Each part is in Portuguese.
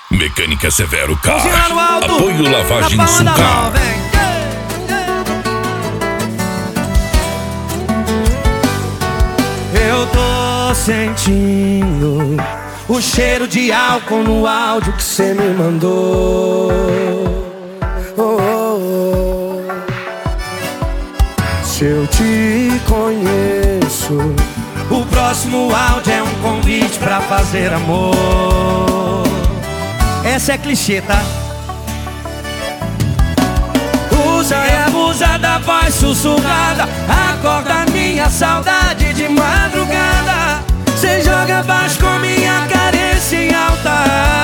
Mecânica Severo Car. Mãozinha lá no alto. Apoio Lavagem Na palma da Sul mão, Car. vem. Eu tô sentindo o cheiro de álcool no áudio que cê me mandou. Se eu te conheço, o próximo áudio é um convite pra fazer amor. Essa é clichê, tá? Usa e abusa da voz sussurrada, acorda minha saudade de madrugada. Cê joga baixo com minha carência em alta.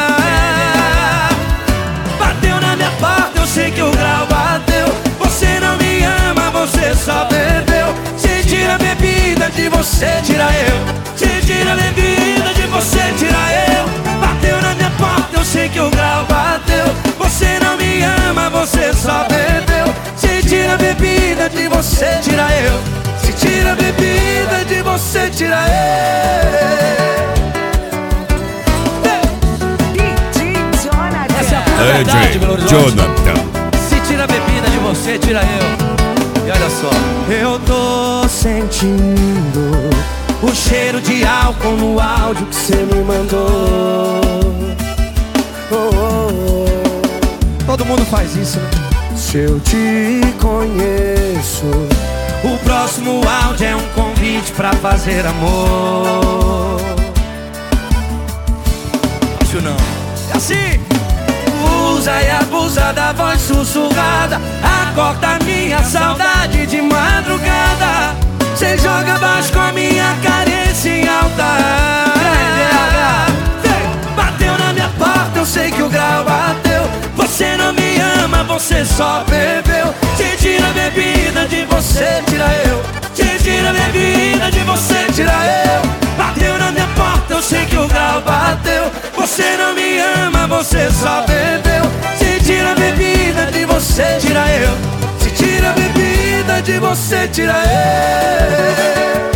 Bateu na minha porta, eu sei que o grau bateu. Você não me ama, você só bebeu. Cê tira a bebida de você, tira eu. Cê tira a bebida de você, tira eu. Bateu na minha porta, eu sei que o grau bateu. Você não me ama, você só bebeu. Cê tira a bebida de você, tira eu. Se tira a bebida de você, tira eu. Essa é a pura verdade, Belo Horizonte. Jonathan. Se tira a bebida de você, tira eu. E olha só, eu tô sentindo o cheiro de álcool no áudio que cê me mandou. Todo mundo faz isso, né? Se eu te conheço, o próximo áudio é um convite pra fazer amor. Acho não. É assim. Usa e abusa da voz sussurrada, acorda minha saudade de madrugada. Cê joga baixo com a minha carência em alta. Bateu na minha porta, eu sei que o grau bateu. Você não me ama, você só bebeu. Cê tira a bebida de você, tira eu. Cê tira a bebida de você, tira eu. Bateu na minha porta, eu sei que o grau bateu. Você não me ama, você só bebeu. Se tira a bebida de você, tira eu. Se tira a bebida de você, tira eu.